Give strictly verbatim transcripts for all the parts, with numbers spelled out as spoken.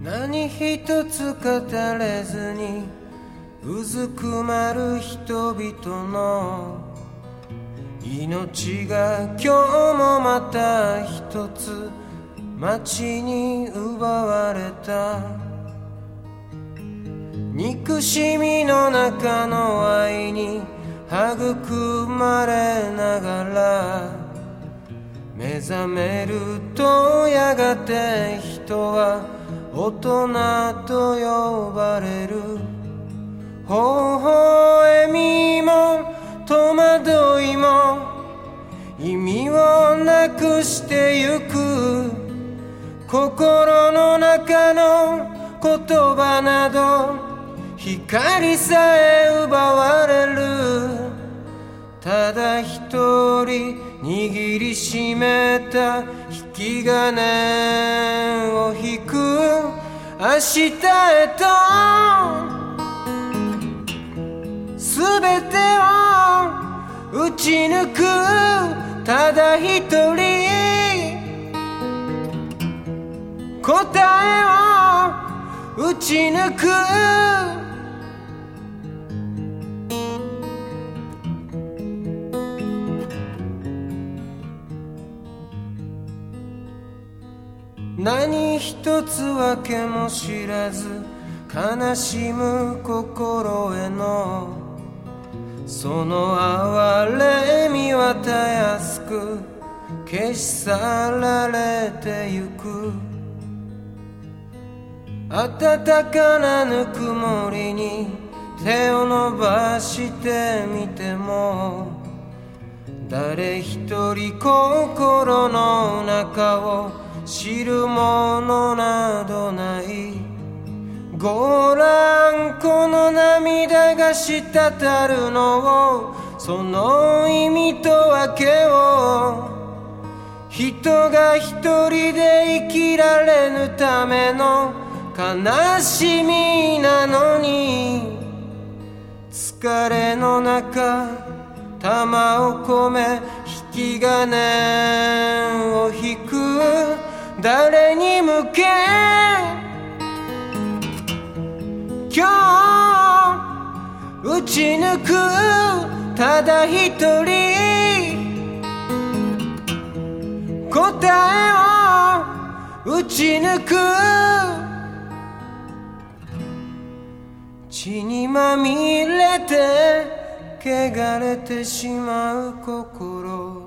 何一つ語れずにうずくまる人々の命が今日もまた一つ街に奪われた。憎しみの中の愛に育まれながら目覚めるとやがて人は大人と呼ばれる。微笑みも戸惑いも意味をなくしてゆく。心の中の言葉など光さえ奪われる。ただ一人握りしめた引き金を引く。明日へと全てを打ち抜く。ただ一人答えを打ち抜く。何一つわけも知らず悲しむ心へのその哀れみはたやすく消し去られてゆく。暖かなぬくもりに手を伸ばしてみても誰一人心の中を知るものなどない。ごらんこの涙が滴るのをその意味と訳を。人が一人で生きられぬための悲しみなのに疲れの中玉を込め引き金を引く。誰に向け今日打ち抜く。ただ一人答えを打ち抜く。血にまみれて汚れてしまう心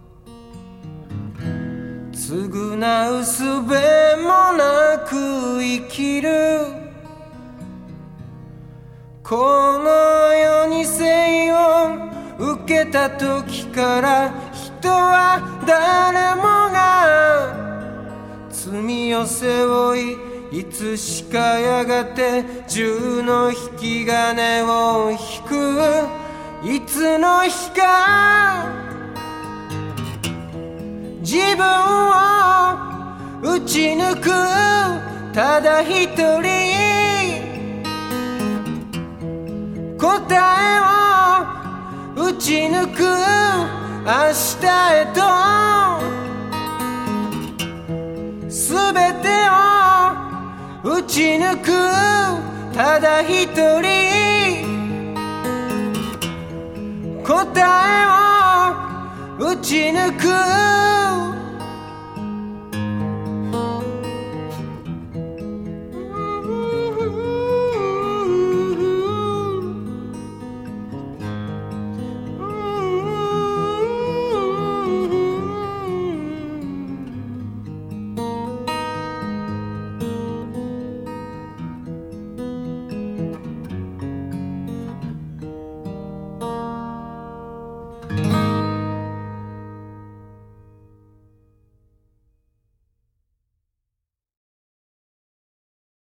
償うすべもなく生きる。この世に生を受けた時から人は誰もが罪を背負いいつしかやがて銃の引き金を引く。いつの日か自分を打ち抜く。ただ一人答えを打ち抜く。明日へと全てを打ち抜く。ただ一人答えを打ち抜く。